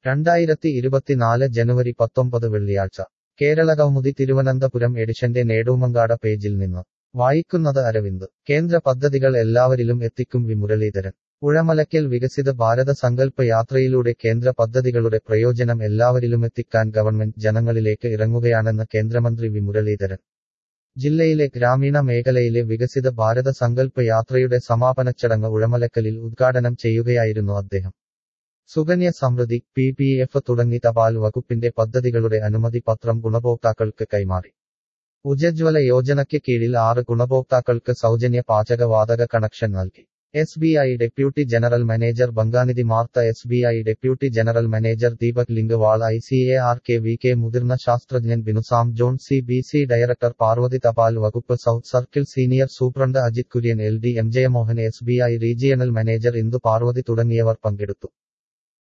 2024 ജനുവരി 19 വെള്ളിയാഴ്ച കേരളകൗമുദി തിരുവനന്തപുരം എഡിഷന്റെ നേടൂമങ്കാട പേജിൽ നിന്ന് വായിക്കുന്നത് അരവിന്ദ്. കേന്ദ്ര പദ്ധതികൾ എല്ലാവരിലും എത്തിക്കും വി മുരളീധരൻ. ഉഴമലക്കൽ വികസിത ഭാരത സങ്കല്പ യാത്രയിലൂടെ കേന്ദ്ര പദ്ധതികളുടെ പ്രയോജനം എല്ലാവരിലുമെത്തിക്കാൻ ഗവൺമെന്റ് ജനങ്ങളിലേക്ക് ഇറങ്ങുകയാണെന്ന് കേന്ദ്രമന്ത്രി വി മുരളീധരൻ. ജില്ലയിലെ ഗ്രാമീണ മേഖലയിലെ വികസിത ഭാരത സങ്കല്പ യാത്രയുടെ സമാപനച്ചടങ്ങ് ഉഴമലക്കലിൽ ഉദ്ഘാടനം ചെയ്യുകയായിരുന്നു അദ്ദേഹം. സുകന്യ സമൃദ്ധി, PPF തുടങ്ങി തപാൽ വകുപ്പിന്റെ പദ്ധതികളുടെ അനുമതി പത്രം ഗുണഭോക്താക്കൾക്ക് കൈമാറി. ഉജ്ജ്വല യോജനയ്ക്ക് കീഴിൽ 6 ഗുണഭോക്താക്കൾക്ക് സൗജന്യ പാചകവാതക കണക്ഷൻ നൽകി. SBI deputy general manager Banganidhi Martha, SBI deputy general manager Deepak Lingwal, ICARKVK മുതിർന്ന ശാസ്ത്രജ്ഞൻ ബിനുസാം ജോൺ, CBC ഡയറക്ടർ പാർവതി, തപാൽ വകുപ്പ് south circle senior superintendent Ajith Kurian, LD M Jayamohan, SBI regional manager Indu Parvathi തുടങ്ങിയവർ പങ്കെടുത്തു.